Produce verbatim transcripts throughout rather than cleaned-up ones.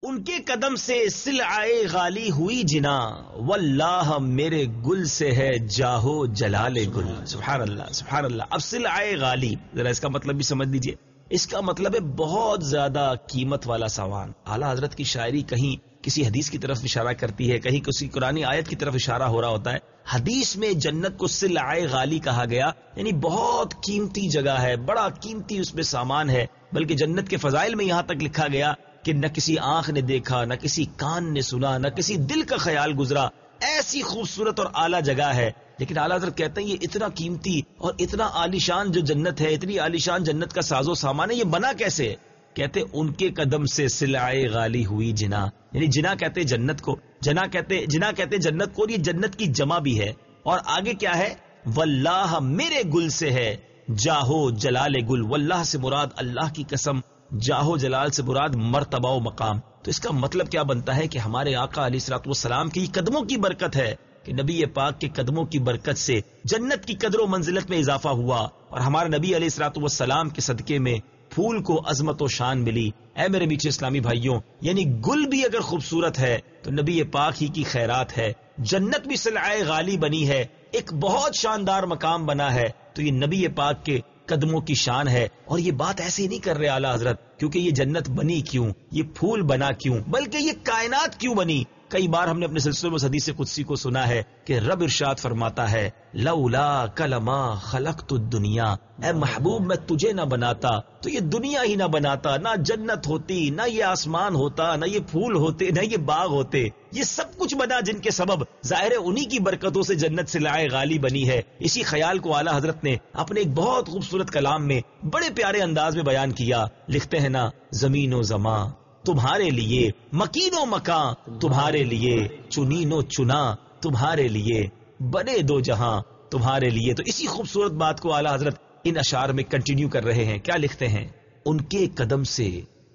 ان کے قدم سے سلعائے غالی ہوئی جنا، واللہ میرے گل سے ہے جاہو جلال گل. سبحان اللہ سبحان اللہ. اب سلعائے غالی ذرا اس کا مطلب بھی سمجھ لیجئے. اس کا مطلب ہے بہت زیادہ قیمت والا سامان. اعلیٰ حضرت کی شاعری کہیں کسی حدیث کی طرف اشارہ کرتی ہے، کہیں کسی قرآنی آیت کی طرف اشارہ ہو رہا ہوتا ہے. حدیث میں جنت کو سلعائے غالی کہا گیا، یعنی بہت قیمتی جگہ ہے، بڑا قیمتی اس میں سامان ہے. بلکہ جنت کے فضائل میں یہاں تک لکھا گیا کہ نہ کسی آنکھ نے دیکھا، نہ کسی کان نے سنا، نہ کسی دل کا خیال گزرا، ایسی خوبصورت اور اعلیٰ جگہ ہے. لیکن اعلیٰ حضرت کہتے ہیں یہ اتنا قیمتی اور اتنا عالیشان جو جنت ہے، اتنی عالیشان جنت کا ساز و سامان ہے، یہ بنا کیسے ہے؟ کہتے ان کے قدم سے سلعائے غالی ہوئی جنا، یعنی جنا کہتے جنت کو، جنا کہتے جنا کہتے جنت کو، اور یہ جنت کی جمع بھی ہے. اور آگے کیا ہے؟ واللہ میرے گل سے ہے جاہو جلال گل. واللہ سے مراد اللہ کی قسم، جاہو جلال سے مراد مرتبہ و مقام. تو اس کا مطلب کیا بنتا ہے کہ ہمارے آقا علیہ الصلوۃ والسلام کی قدموں کی برکت ہے کہ نبی پاک کے قدموں کی برکت سے جنت کی قدر و منزلت میں اضافہ ہوا، اور ہمارے نبی علیہ الصلوۃ والسلام کے صدقے میں پھول کو عظمت و شان ملی. اے میرے میٹھے اسلامی بھائیوں، یعنی گل بھی اگر خوبصورت ہے تو نبی پاک ہی کی خیرات ہے. جنت بھی سلعائے غالی بنی ہے، ایک بہت شاندار مقام بنا ہے، تو یہ نبی پاک کے قدموں کی شان ہے. اور یہ بات ایسے ہی نہیں کر رہے اعلیٰ حضرت کیونکہ یہ جنت بنی کیوں، یہ پھول بنا کیوں، بلکہ یہ کائنات کیوں بنی. کئی بار ہم نے اپنے سلسلے میں حدیث قدسی کو سنا ہے کہ رب ارشاد فرماتا ہے لولا کلما خلقت الدنیا، اے محبوب میں تجھے نہ بناتا تو یہ دنیا ہی نہ بناتا، نہ جنت ہوتی، نہ یہ آسمان ہوتا، نہ یہ پھول ہوتے، نہ یہ باغ ہوتے. یہ سب کچھ بنا جن کے سبب ظاہر انہی کی برکتوں سے جنت سلعائے غالی بنی ہے. اسی خیال کو اعلیٰ حضرت نے اپنے ایک بہت خوبصورت کلام میں بڑے پیارے انداز میں بیان کیا. لکھتے ہیں نا، زمین و زماں تمہارے لیے، مکین و مکان تمہارے لیے، چنین و چنا تمہارے لیے، بنے دو جہاں تمہارے لیے. تو اسی خوبصورت بات کو اعلیٰ حضرت ان اشعار میں کنٹینیو کر رہے ہیں. کیا لکھتے ہیں؟ ان کے قدم سے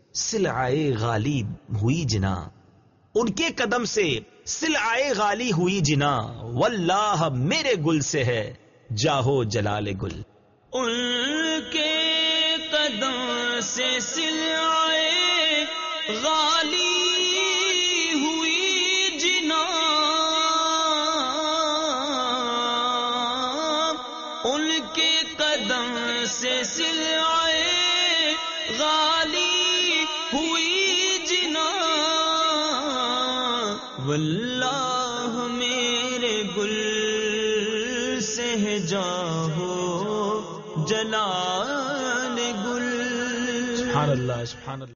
سلعائے غالی ہوئی جنا، ان کے قدم سے سلعائے غالی ہوئی جنا، واللہ میرے گل سے ہے جاہو جلال گل. ان کے قدم سے سلعائے غالی ہوئی جنا، ان کے قدم سے سلعائے غالی ہوئی جنا، واللہ میرے گل سے ہے جاہو جلال گل. سبحان اللہ سبحان اللہ.